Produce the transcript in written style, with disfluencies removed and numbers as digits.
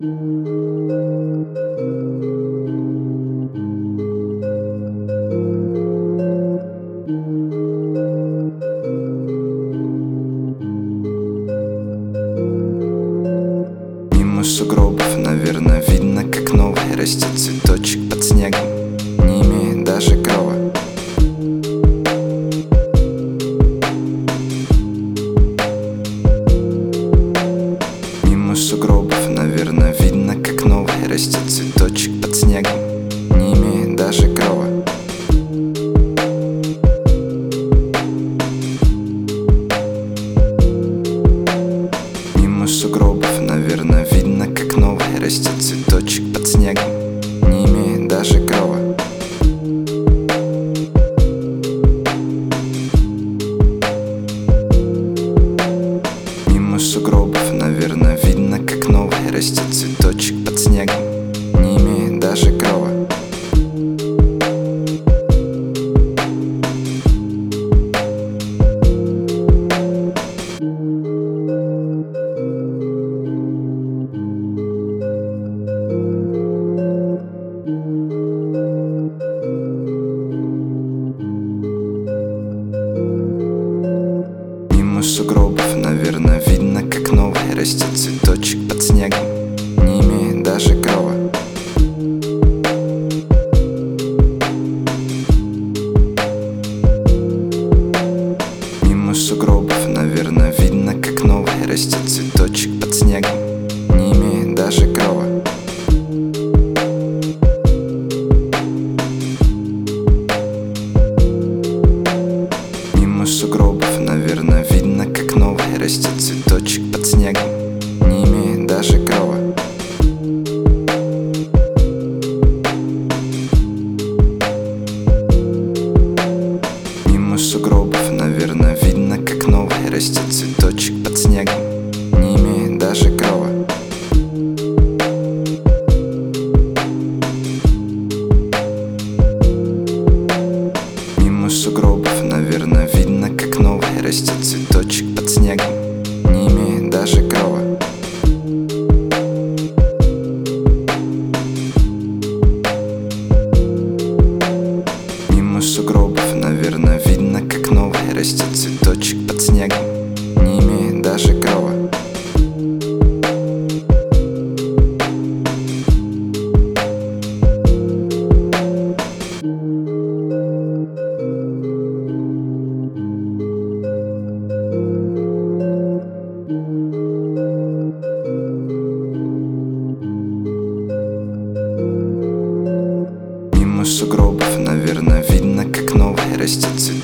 Мимо сугробов, наверное, видно, как новый растет цветочек под снегом, не имеет даже крова. Мимо сугробов, наверное, видно, как новый растет цветочек под снегом, не имеет даже крова. Мимо сугробов, наверное, видно, как новый растет цветочек под снегом, не имеет даже крова. Мимо сугробов, наверное, видно, как новый растет цветочек под снегом, не имеет даже крова. Мимо сугробов, наверное, видно, как новый растет цветочек под снегом, не имеет даже крова. Мимо сугробов, наверное, видно, как новый растет цветочек под снегом, не имеет даже крова. Мимо сугробов, наверное, видно, как новый растет цветочек под снегом, не имеет даже крова. Мимо сугробов, наверное, видно, как новый растет цветочек под снегом, не имеет даже крова. Мимо сугробов, наверное, видно, как новый растет цветочек под снегом, не имеет даже крова. Мимо сугробов, наверное, видно, как новый растет цветочек под снегом, не имеет даже крова. Мимо сугробов, наверное, видно, как новый растет цветочек